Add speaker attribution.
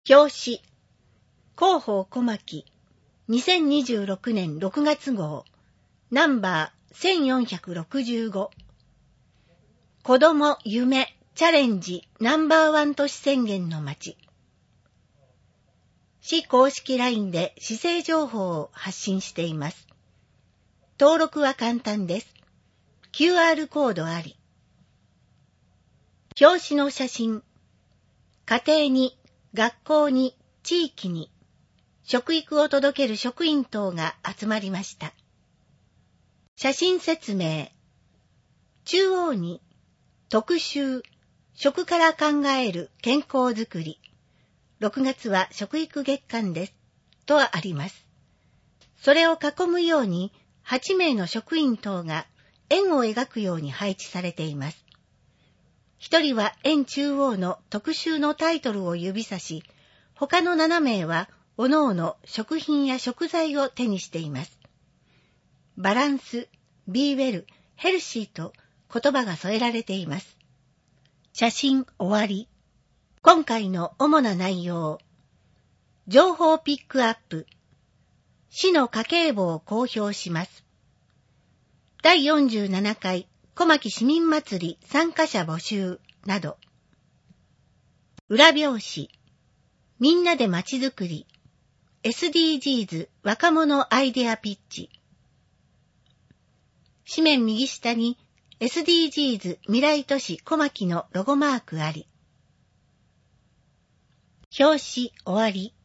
Speaker 1: 表紙広報小牧2026年6月号ナンバー1465子ども夢チャレンジナンバーワン都市宣言の街。市公式 LINE で市政情報を発信しています。登録は簡単です。QR コードあり。表紙の写真。家庭に、学校に、地域に、食育を届ける職員等が集まりました。写真説明。中央に、特集、食から考える健康づくり。6月は食育月間です。とあります。それを囲むように、8名の職員等が円を描くように配置されています。一人は円中央の特集のタイトルを指さし、他の7名はおのおの食品や食材を手にしています。バランス、ビーウェル、ヘルシーと言葉が添えられています。写真終わり。今回の主な内容。情報ピックアップ。市の家計簿を公表します。第47回小牧市民祭り参加者募集など。裏表紙。みんなでまちづくり。SDGs 若者アイデアピッチ。紙面右下に SDGs 未来都市小牧のロゴマークあり。表紙終わり。